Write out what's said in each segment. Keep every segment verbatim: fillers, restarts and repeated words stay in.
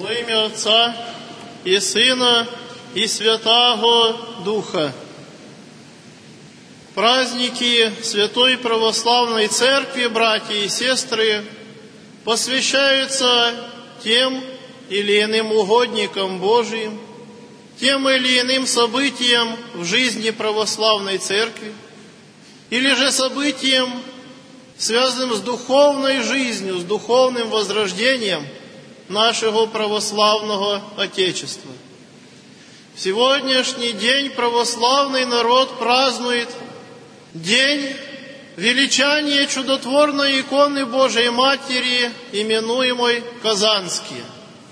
Во ім'я Отця і Сина, и Святаго Духа. Праздники Святой Православной Церкви, братья и сестры, посвящаются тем или иным угодникам Божиим, тем или иным событиям в жизни Православной Церкви, или же событиям, связанным с духовной жизнью, с духовным возрождением нашего православного Отечества. В сегодняшний день православный народ празднует день величания чудотворной иконы Божией Матери, именуемой Казанские.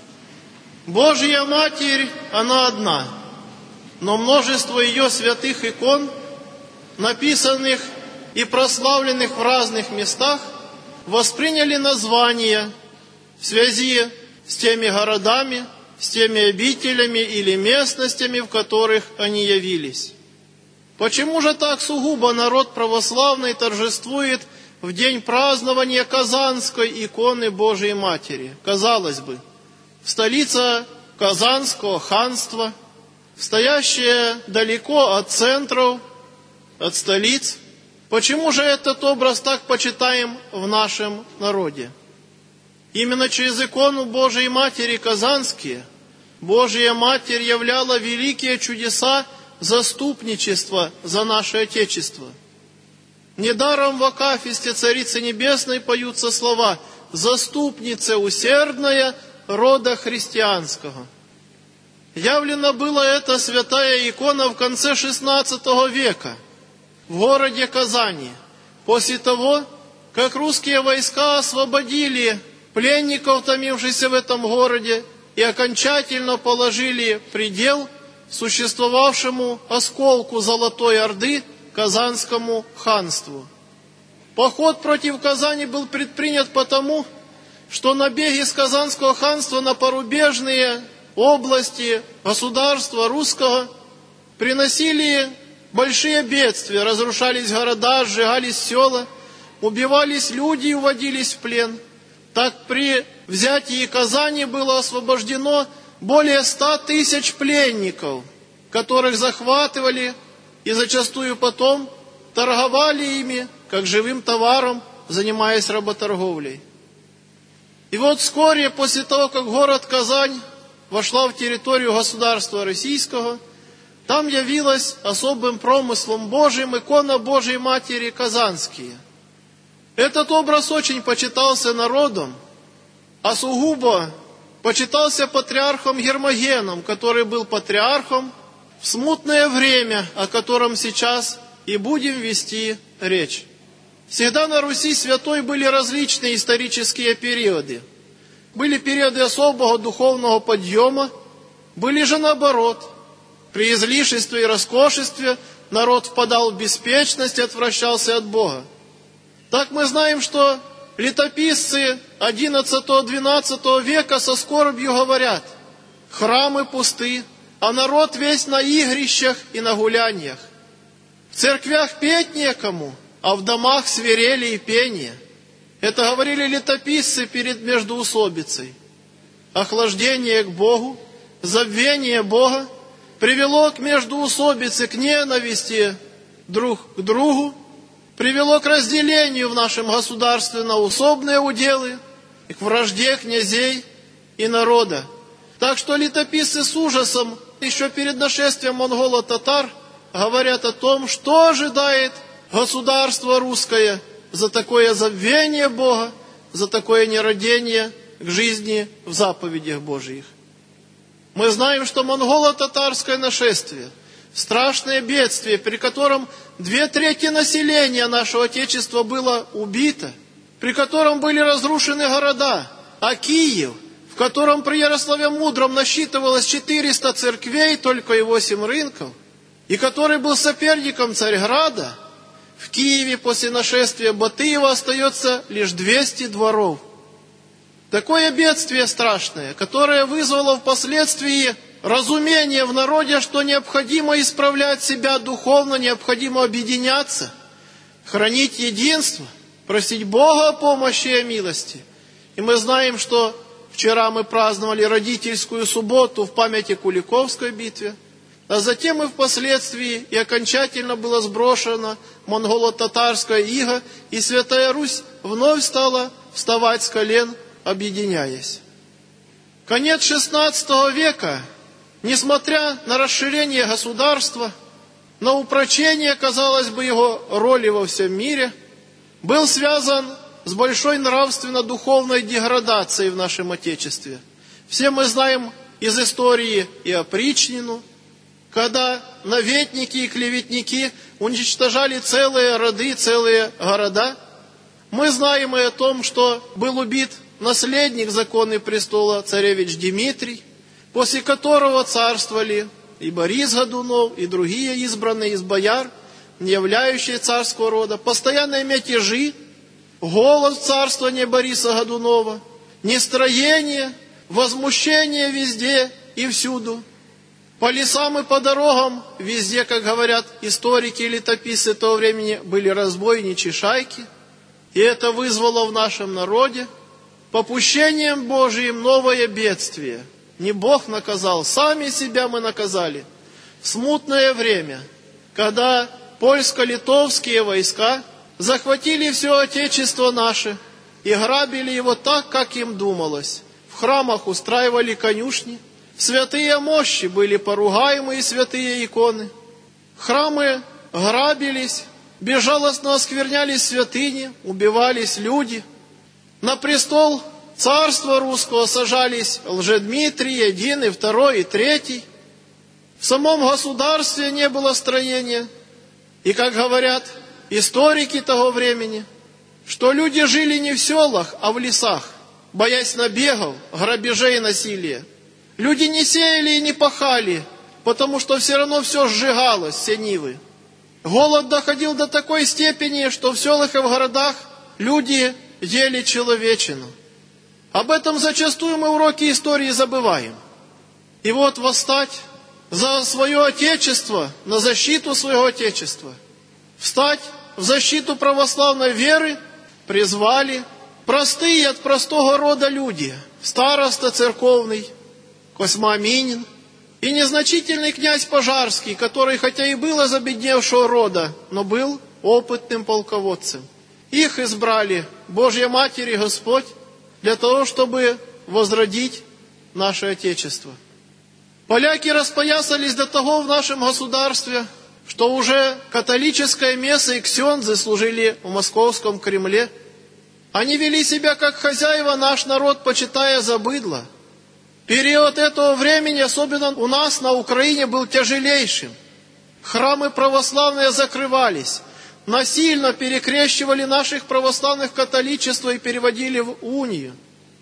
Божья Матерь, она одна, но множество ее святых икон, написанных и прославленных в разных местах, восприняли названия в связи с теми городами, с теми обителями или местностями, в которых они явились. Почему же так сугубо народ православный торжествует в день празднования Казанской иконы Божией Матери? Казалось бы, столица Казанского ханства, стоящая далеко от центров, от столиц. Почему же этот образ так почитаем в нашем народе? Именно через икону Божией Матери Казанские Божья Матерь являла великие чудеса заступничества за наше Отечество. Недаром в акафисте Царицы Небесной поются слова «Заступница усердная рода христианского». Явлена была эта святая икона в конце шестнадцатого века в городе Казани, после того, как русские войска освободили пленников, томившихся в этом городе, и окончательно положили предел существовавшему осколку Золотой Орды, Казанскому ханству. Поход против Казани был предпринят потому, что набеги с Казанского ханства на порубежные области государства русского приносили большие бедствия, разрушались города, сжигались села, убивались люди и уводились в плен. Так при взятии Казани было освобождено более ста тысяч пленников, которых захватывали и зачастую потом торговали ими, как живым товаром, занимаясь работорговлей. И вот вскоре после того, как город Казань вошла в территорию государства российского, там явилась особым промыслом Божиим икона Божией Матери Казанские. Этот образ очень почитался народом, а сугубо почитался патриархом Гермогеном, который был патриархом в смутное время, о котором сейчас и будем вести речь. Всегда на Руси святой были различные исторические периоды. Были периоды особого духовного подъема, были же наоборот. При излишестве и роскошестве народ впадал в беспечность и отвращался от Бога. Так мы знаем, что летописцы одиннадцатого-двенадцатого века со скорбью говорят: храмы пусты, а народ весь на игрищах и на гуляниях. В церквях петь некому, а в домах свирели и пение. Это говорили летописцы перед междоусобицей. Охлаждение к Богу, забвение Бога привело к междоусобице, к ненависти друг к другу, привело к разделению в нашем государстве на усобные уделы и к вражде князей и народа. Так что летописцы с ужасом еще перед нашествием монголо-татар говорят о том, что ожидает государство русское за такое забвение Бога, за такое нерадение к жизни в заповедях Божьих. Мы знаем, что монголо-татарское нашествие, страшное бедствие, при котором две трети населения нашего Отечества было убито, при котором были разрушены города, а Киев, в котором при Ярославе Мудром насчитывалось четыреста церквей, только и восемь рынков, и который был соперником Царьграда, в Киеве после нашествия Батыева остается лишь двести дворов. Такое бедствие страшное, которое вызвало впоследствии разумение в народе, что необходимо исправлять себя духовно, необходимо объединяться, хранить единство, просить Бога о помощи и о милости. И мы знаем, что в Вчера мы праздновали родительскую субботу в памяти Куликовской битве, а затем и впоследствии и окончательно было сброшено монголо-татарское иго, и Святая Русь вновь стала вставать с колен, объединяясь. Конец шестнадцатого века, несмотря на расширение государства, на упрочение, казалось бы, его роли во всем мире, был связан с большой нравственно-духовной деградацией в нашем Отечестве. Все мы знаем из истории и опричнину, когда наветники и клеветники уничтожали целые роды, целые города. Мы знаем и о том, что был убит наследник законный престола, царевич Дмитрий, после которого царствовали и Борис Годунов, и другие избранные из бояр, не являющие царского рода, постоянные мятежи, голод царствования Бориса Годунова, нестроение, возмущение везде и всюду. По лесам и по дорогам везде, как говорят историки и летописцы того времени, были разбойничьи шайки. И это вызвало в нашем народе попущением Божиим новое бедствие. Не Бог наказал, сами себя мы наказали. В смутное время, когда польско-литовские войска захватили все Отечество наше и грабили его так, как им думалось. В храмах устраивали конюшни, святые мощи были поругаемые святые иконы. Храмы грабились, безжалостно осквернялись святыни, убивались люди. На престол царства русского сажались Лжедмитрий, один, и второй, и третий. В самом государстве не было строения. И, как говорят историки того времени, что люди жили не в селах, а в лесах, боясь набегов, грабежей и насилия. Люди не сеяли и не пахали, потому что все равно все сжигалось, все нивы. Голод доходил до такой степени, что в селах и в городах люди ели человечину. Об этом зачастую мы уроки истории забываем. И вот восстать за свое Отечество, на защиту своего Отечества, встать в защиту православной веры призвали простые от простого рода люди, староста церковный Косьма Минин и незначительный князь Пожарский, который хотя и был из обедневшего рода, но был опытным полководцем. Их избрали Божья Матерь и Господь для того, чтобы возродить наше Отечество. Поляки распоясались до того в нашем государстве, что уже католическое место и ксензы служили в московском Кремле. Они вели себя как хозяева, наш народ почитая за быдло. Период этого времени, особенно у нас на Украине, был тяжелейшим. Храмы православные закрывались, насильно перекрещивали наших православных в католичество и переводили в унию.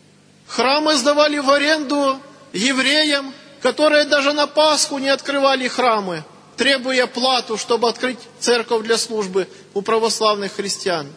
Храмы сдавали в аренду евреям, которые даже на Пасху не открывали храмы, требуя плату, чтобы открыть церковь для службы у православных христиан.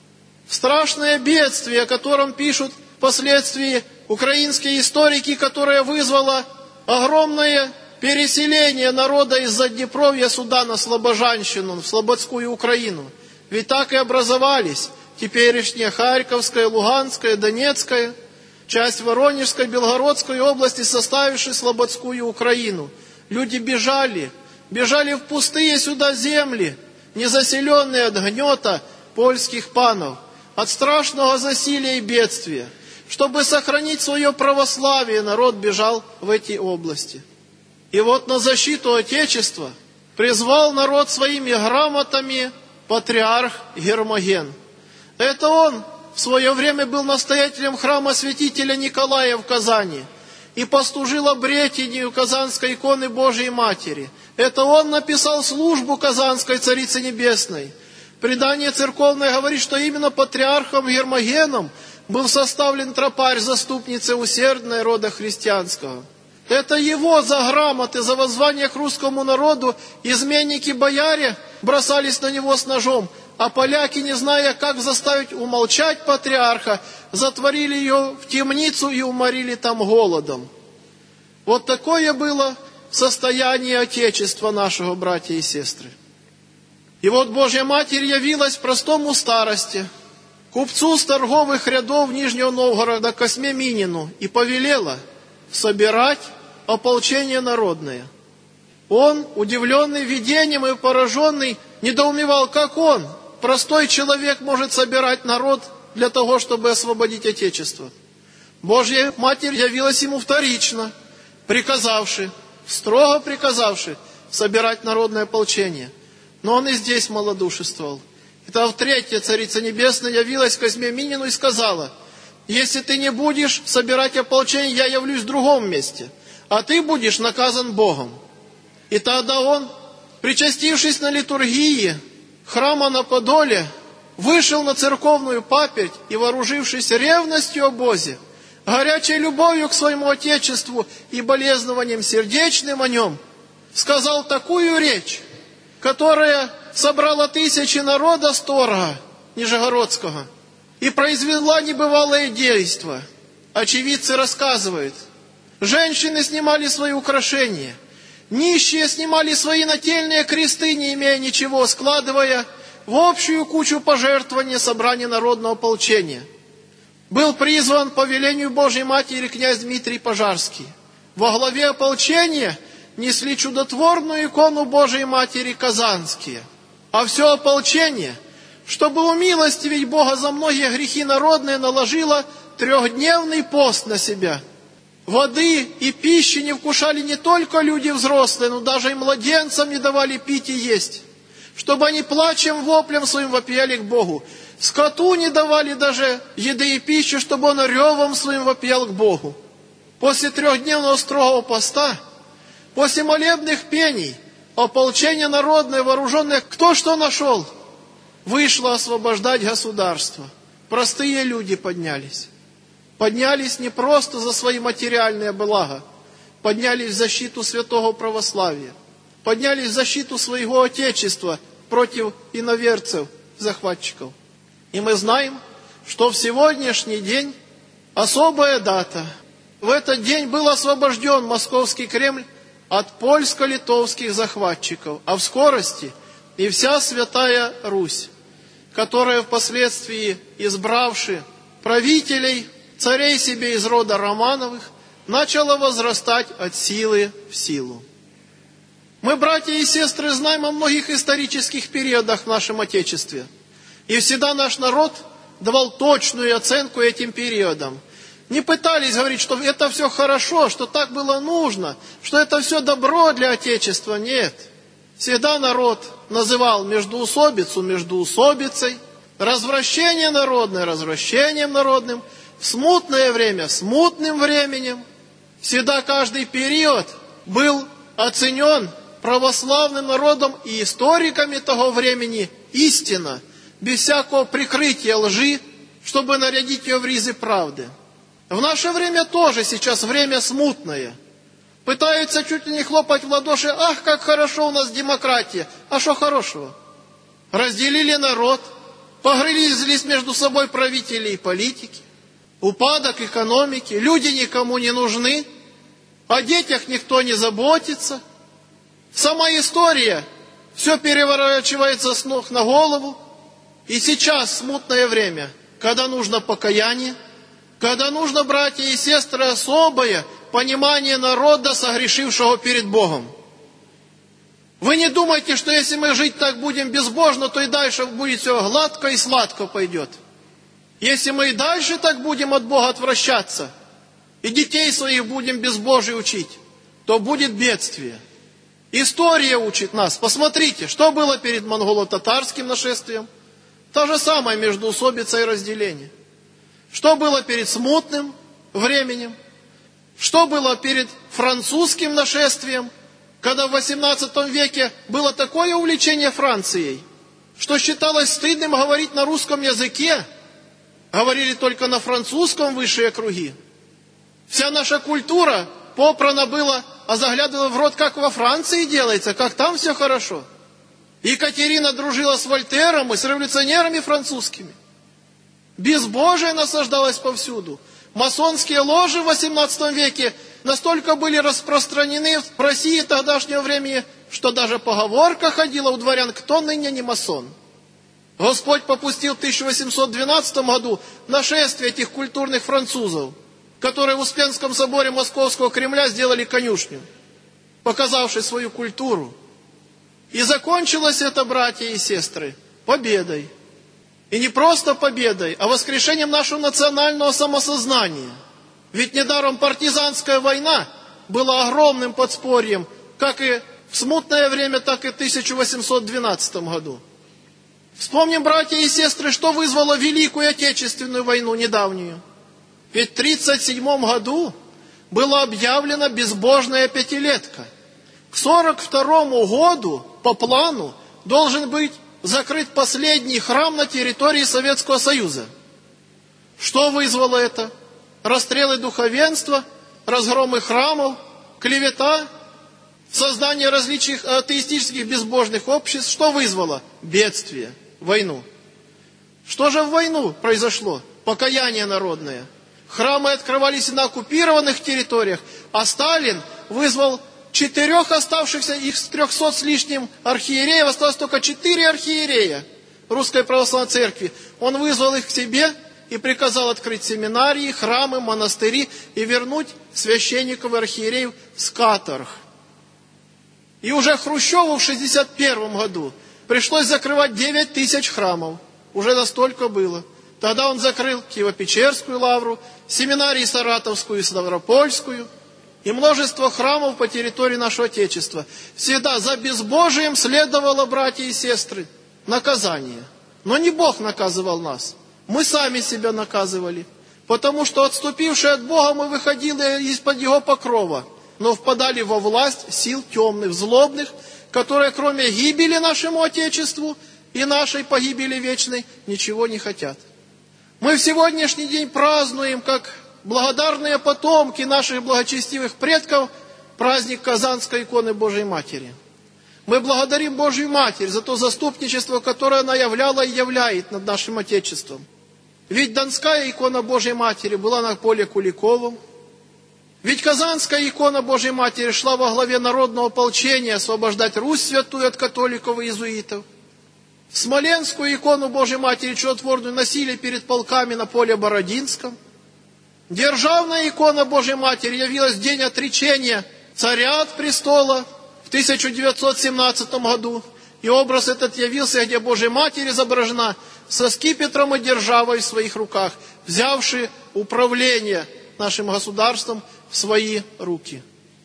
Страшное бедствие, о котором пишут впоследствии украинские историки, которое вызвало огромное переселение народа из Заднепровья сюда, на Слобожанщину, в Слободскую Украину. Ведь так и образовались теперешняя Харьковская, Луганская, Донецкая, часть Воронежской, Белгородской области, составившей Слободскую Украину. Люди бежали, бежали в пустые сюда земли, незаселенные от гнета польских панов, от страшного засилия и бедствия. Чтобы сохранить свое православие, народ бежал в эти области. И вот на защиту Отечества призвал народ своими грамотами патриарх Гермоген. Это он в свое время был настоятелем храма святителя Николая в Казани и послужил обретению Казанской иконы Божией Матери. Это он написал службу Казанской Царицы Небесной. Предание церковное говорит, что именно патриархом Гермогеном был составлен тропарь заступницы усердной рода христианского. Это его за грамоты, за воззвание к русскому народу изменники-бояре бросались на него с ножом, а поляки, не зная, как заставить умолчать патриарха, затворили ее в темницу и уморили там голодом. Вот такое было состояние Отечества нашего, братья и сестры. И вот Божья Матерь явилась простому старости, купцу с торговых рядов Нижнего Новгорода Косьме Минину и повелела собирать ополчение народное. Он, удивленный видением и пораженный, недоумевал, как он, простой человек, может собирать народ для того, чтобы освободить Отечество. Божья Матерь явилась ему вторично, приказавши, строго приказавши собирать народное ополчение. Но он и здесь малодушествовал. Это в-третье Царица Небесная явилась Козьме Минину и сказала: если ты не будешь собирать ополчение, я явлюсь в другом месте, а ты будешь наказан Богом. И тогда он, причастившись на литургии храма на Подоле, вышел на церковную паперть и, вооружившись ревностью обозе, горячей любовью к своему Отечеству и болезнованием сердечным о нем, сказал такую речь, которая собрала тысячи народа сторога Нижегородского и произвела небывалое действо. Очевидцы рассказывают, женщины снимали свои украшения, нищие снимали свои нательные кресты, не имея ничего, складывая в общую кучу пожертвования собрания народного ополчения. Был призван по велению Божьей Матери князь Дмитрий Пожарский. Во главе ополчения несли чудотворную икону Божией Матери казанские. А все ополчение, чтобы умилостивить Бога за многие грехи народные, наложило трехдневный пост на себя. Воды и пищи не вкушали не только люди взрослые, но даже и младенцам не давали пить и есть, чтобы они плачем, воплем своим вопияли к Богу. Скоту не давали даже еды и пищи, чтобы он ревом своим вопиял к Богу. После трехдневного строгого поста, после молебных пений, ополчение народное, вооруженное, кто что нашел, вышло освобождать государство. Простые люди поднялись. Поднялись не просто за свои материальные блага, поднялись в защиту святого православия, поднялись в защиту своего Отечества против иноверцев, захватчиков. И мы знаем, что в сегодняшний день особая дата. В этот день был освобожден Московский Кремль от польско-литовских захватчиков, а в скорости и вся Святая Русь, которая впоследствии, избравши правителей, царей себе из рода Романовых, начала возрастать от силы в силу. Мы, братья и сестры, знаем о многих исторических периодах в нашем Отечестве. И всегда наш народ давал точную оценку этим периодам. Не пытались говорить, что это все хорошо, что так было нужно, что это все добро для Отечества. Нет. Всегда народ называл междоусобицу междоусобицей, развращение народное развращением народным, смутное время смутным временем. Всегда каждый период был оценен православным народом и историками того времени истинно, без всякого прикрытия лжи, чтобы нарядить ее в ризы правды. В наше время тоже сейчас время смутное. Пытаются чуть ли не хлопать в ладоши: ах, как хорошо у нас демократия. А что хорошего? Разделили народ, погрызлись между собой правители и политики, упадок экономики, люди никому не нужны, о детях никто не заботится. Сама история все переворачивается с ног на голову. И сейчас смутное время, когда нужно покаяние, когда нужно, братья и сестры, особое понимание народа, согрешившего перед Богом. Вы не думайте, что если мы жить так будем безбожно, то и дальше будет все гладко и сладко пойдет. Если мы и дальше так будем от Бога отвращаться, и детей своих будем безбожие учить, то будет бедствие. История учит нас. Посмотрите, что было перед монголо-татарским нашествием. То же самое междоусобица и разделение. Что было перед смутным временем? Что было перед французским нашествием, когда в восемнадцатом веке было такое увлечение Францией, что считалось стыдным говорить на русском языке, говорили только на французском высшие круги. Вся наша культура попрана была, а заглядывала в рот, как во Франции делается, как там все хорошо. Екатерина дружила с Вольтером и с революционерами французскими. Безбожие насаждалось повсюду. Масонские ложи в восемнадцатом веке настолько были распространены в России тогдашнего времени, что даже поговорка ходила у дворян: кто ныне не масон. Господь попустил в тысяча восемьсот двенадцатом году нашествие этих культурных французов, которые в Успенском соборе Московского Кремля сделали конюшню, показавши свою культуру. И закончилось это, братья и сестры, победой. И не просто победой, а воскрешением нашего национального самосознания. Ведь недаром партизанская война была огромным подспорьем, как и в смутное время, так и в тысяча восемьсот двенадцатом году. Вспомним, братья и сестры, что вызвало Великую Отечественную войну недавнюю. Ведь в тридцать седьмом году была объявлена безбожная пятилетка. К сорок второму году по плану должен быть закрыт последний храм на территории Советского Союза. Что вызвало это? Расстрелы духовенства, разгромы храмов, клевета, создание различных атеистических безбожных обществ. Что вызвало? Бедствие, войну. Что же в войну произошло? Покаяние народное. Храмы открывались на оккупированных территориях, а Сталин вызвал четырех оставшихся, их с трехсот с лишним архиереев, осталось только четыре архиерея Русской Православной Церкви. Он вызвал их к себе и приказал открыть семинарии, храмы, монастыри и вернуть священников и архиереев с каторг. И уже Хрущеву в шестьдесят первом году пришлось закрывать девять тысяч храмов. Уже настолько было. Тогда он закрыл Киево-Печерскую лавру, семинарии Саратовскую и Ставропольскую, и множество храмов по территории нашего Отечества. Всегда за безбожием следовало, братья и сестры, наказание. Но не Бог наказывал нас. Мы сами себя наказывали. Потому что, отступившие от Бога, мы выходили из-под Его покрова, но впадали во власть сил темных, злобных, которые, кроме гибели нашему Отечеству и нашей погибели вечной, ничего не хотят. Мы в сегодняшний день празднуем, как благодарные потомки наших благочестивых предков, праздник Казанской иконы Божией Матери. Мы благодарим Божью Матерь за то заступничество, которое она являла и являет над нашим Отечеством. Ведь Донская икона Божией Матери была на поле Куликовом. Ведь Казанская икона Божией Матери шла во главе народного ополчения освобождать Русь святую от католиков и иезуитов. Смоленскую икону Божией Матери чудотворную носили перед полками на поле Бородинском. Державная икона Божией Матери явилась в день отречения царя от престола в тысяча девятьсот семнадцатом году. И образ этот явился, где Божья Матерь изображена со скипетром и державой в своих руках, взявши управление нашим государством в свои руки.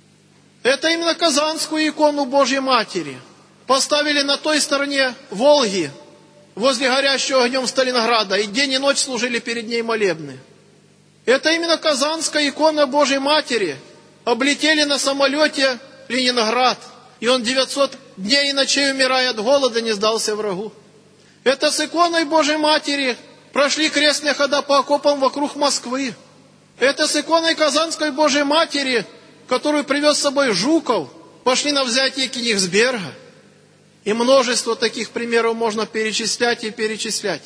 Это именно Казанскую икону Божьей Матери поставили на той стороне Волги, возле горящего огнем Сталинграда, и день и ночь служили перед ней молебны. Это именно Казанская икона Божьей Матери облетели на самолете Ленинград, и он девятьсот дней и ночей, умирая от голода, не сдался врагу. Это с иконой Божьей Матери прошли крестные хода по окопам вокруг Москвы. Это с иконой Казанской Божьей Матери, которую привез с собой Жуков, пошли на взятие Кенигсберга. И множество таких примеров можно перечислять и перечислять.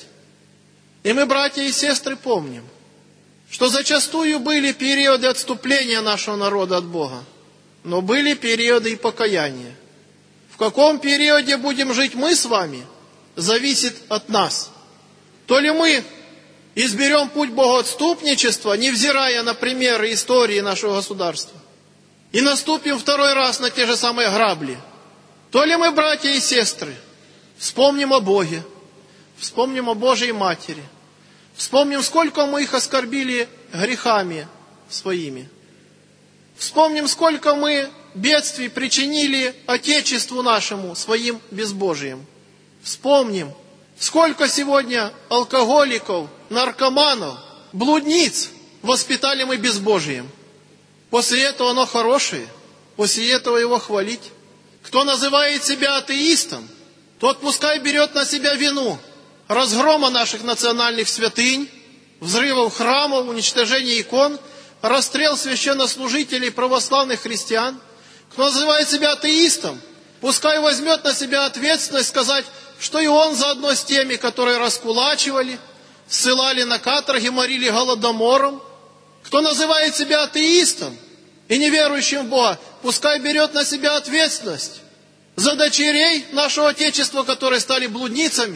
И мы, братья и сестры, помним, что зачастую были периоды отступления нашего народа от Бога, но были периоды и покаяния. В каком периоде будем жить мы с вами, зависит от нас. То ли мы изберем путь богоотступничества, невзирая на примеры истории нашего государства, и наступим второй раз на те же самые грабли, то ли мы, братья и сестры, вспомним о Боге, вспомним о Божьей Матери, вспомним, сколько мы их оскорбили грехами своими, вспомним, сколько мы бедствий причинили Отечеству нашему своим безбожием, вспомним, сколько сегодня алкоголиков, наркоманов, блудниц воспитали мы безбожием. После этого оно хорошее, после этого его хвалить. Кто называет себя атеистом, тот пускай берет на себя вину разгрома наших национальных святынь, взрывов храмов, уничтожения икон, расстрел священнослужителей православных христиан. Кто называет себя атеистом, пускай возьмет на себя ответственность сказать, что и он заодно с теми, которые раскулачивали, ссылали на каторги, морили голодомором. Кто называет себя атеистом и неверующим в Бога, пускай берет на себя ответственность за дочерей нашего Отечества, которые стали блудницами,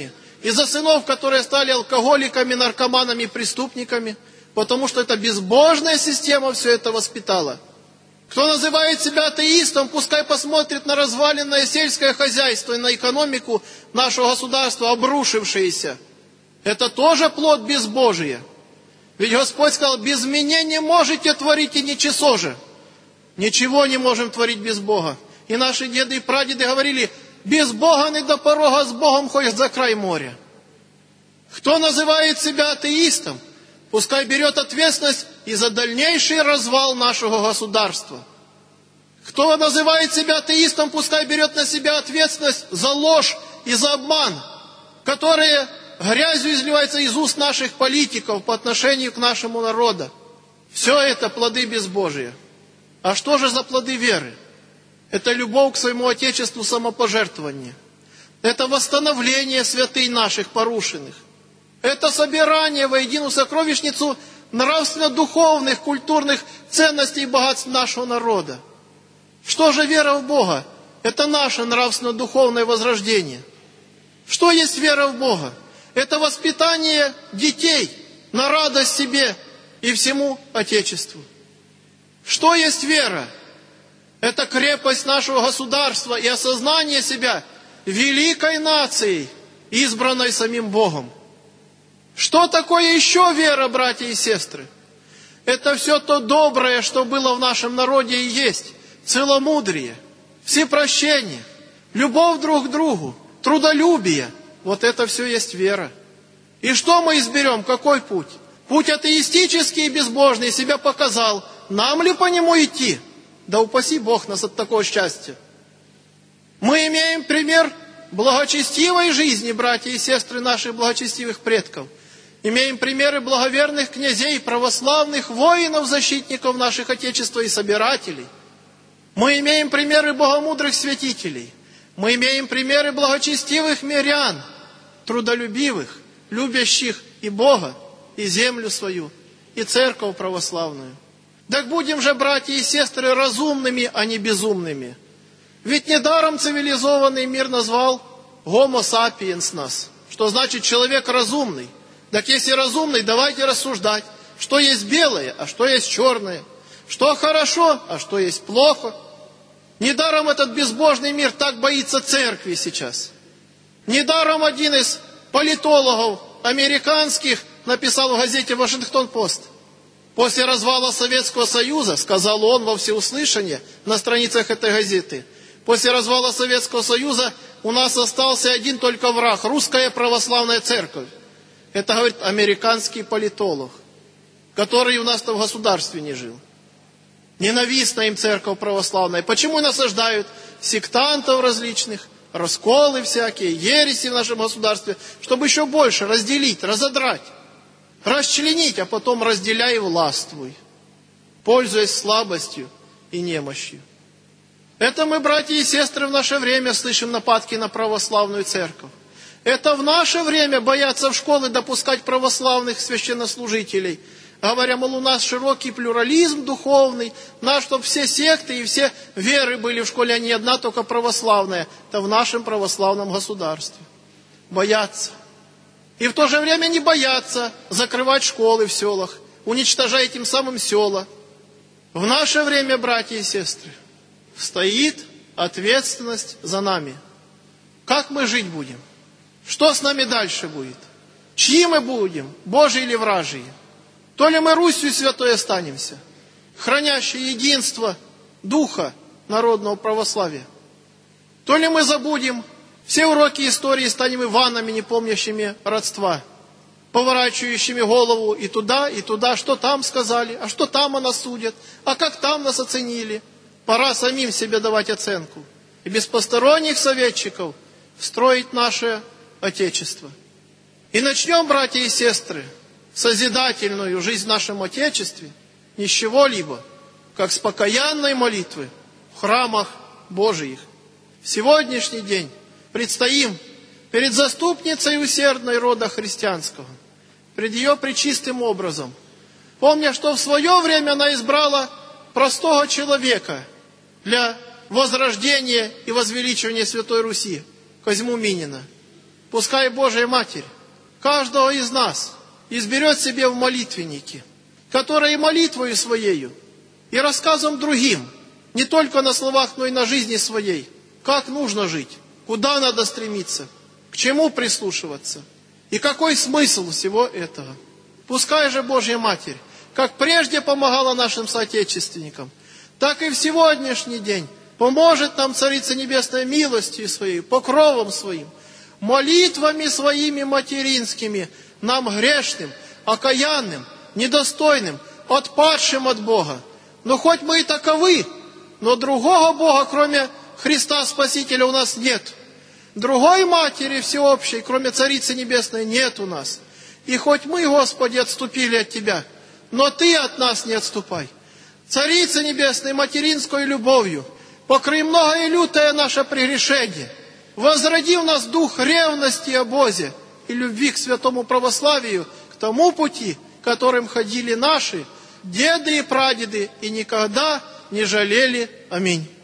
из-за сынов, которые стали алкоголиками, наркоманами, преступниками, потому что это безбожная система все это воспитала. Кто называет себя атеистом, пускай посмотрит на разваленное сельское хозяйство и на экономику нашего государства, обрушившееся. Это тоже плод безбожия. Ведь Господь сказал: без меня не можете творить и ничего же. Ничего не можем творить без Бога. И наши деды и прадеды говорили: без Бога не до порога, с Богом хоть за край моря. Кто называет себя атеистом, пускай берет ответственность и за дальнейший развал нашего государства. Кто называет себя атеистом, пускай берет на себя ответственность за ложь и за обман, которые грязью изливаются из уст наших политиков по отношению к нашему народу. Все это плоды безбожия. А что же за плоды веры? Это любовь к своему Отечеству, самопожертвование. Это восстановление святынь наших порушенных. Это собирание во единую сокровищницу нравственно-духовных, культурных ценностей и богатств нашего народа. Что же вера в Бога? Это наше нравственно-духовное возрождение. Что есть вера в Бога? Это воспитание детей на радость себе и всему Отечеству. Что есть вера? Это крепость нашего государства и осознание себя великой нацией, избранной самим Богом. Что такое еще вера, братья и сестры? Это все то доброе, что было в нашем народе и есть. Целомудрие, всепрощение, любовь друг к другу, трудолюбие. Вот это все есть вера. И что мы изберем? Какой путь? Путь атеистический и безбожный себя показал. Нам ли по нему идти? Да упаси Бог нас от такого счастья. Мы имеем пример благочестивой жизни, братья и сестры, наших благочестивых предков. Имеем примеры благоверных князей, православных воинов, защитников наших Отечества и собирателей. Мы имеем примеры богомудрых святителей. Мы имеем примеры благочестивых мирян, трудолюбивых, любящих и Бога, и землю свою, и церковь православную. Так будем же, братья и сестры, разумными, а не безумными. Ведь недаром цивилизованный мир назвал Homo sapiens нас, что значит человек разумный. Так если разумный, давайте рассуждать, что есть белое, а что есть черное, что хорошо, а что есть плохо. Недаром этот безбожный мир так боится церкви сейчас. Недаром один из политологов американских написал в газете «Вашингтон-Пост». После развала Советского Союза, сказал он во всеуслышание на страницах этой газеты, после развала Советского Союза у нас остался один только враг – русская православная церковь. Это говорит американский политолог, который у нас-то в государстве не жил. Ненавистна им церковь православная. Почему насаждают сектантов различных, расколы всякие, ереси в нашем государстве, чтобы еще больше разделить, разодрать, расчленить, а потом разделяй и властвуй, пользуясь слабостью и немощью. Это мы, братья и сестры, в наше время слышим нападки на православную церковь. Это в наше время боятся в школы допускать православных священнослужителей, говоря, мол, у нас широкий плюрализм духовный, наш, чтобы все секты и все веры были в школе, а не одна только православная. Это в нашем православном государстве. Боятся. И в то же время не боятся закрывать школы в селах, уничтожая тем самым села. В наше время, братья и сестры, стоит ответственность за нами. Как мы жить будем? Что с нами дальше будет? Чьи мы будем, Божьи или вражьи? То ли мы Русью святой останемся, хранящие единство духа народного православия, то ли мы забудем все уроки истории и станем Иванами, не помнящими родства, поворачивающими голову и туда, и туда, что там сказали, а что там о нас судят, а как там нас оценили. Пора самим себе давать оценку и без посторонних советчиков строить наше Отечество. И начнем, братья и сестры, созидательную жизнь в нашем Отечестве не с чего-либо, как с покаянной молитвы в храмах Божиих. В сегодняшний день предстоим перед заступницей усердной рода христианского, пред ее пречистым образом, помня, что в свое время она избрала простого человека для возрождения и возвеличивания Святой Руси, Козьму Минина. Пускай Божья Матерь каждого из нас изберет себе в молитвенники, которые молитвою своею и рассказом другим, не только на словах, но и на жизни своей, как нужно жить, куда надо стремиться, к чему прислушиваться и какой смысл всего этого. Пускай же Божья Матерь, как прежде помогала нашим соотечественникам, так и в сегодняшний день поможет нам Царица Небесная милостью Своей, покровом Своим, молитвами Своими материнскими, нам грешным, окаянным, недостойным, отпадшим от Бога. Но хоть мы и таковы, но другого Бога, кроме Христа Спасителя, у нас нет. Другой Матери всеобщей, кроме Царицы Небесной, нет у нас. И хоть мы, Господи, отступили от Тебя, но Ты от нас не отступай. Царица Небесной, материнской любовью, покрой многое лютое наше прегрешение, возроди в нас дух ревности о Бозе и любви к святому православию, к тому пути, которым ходили наши деды и прадеды, и никогда не жалели. Аминь.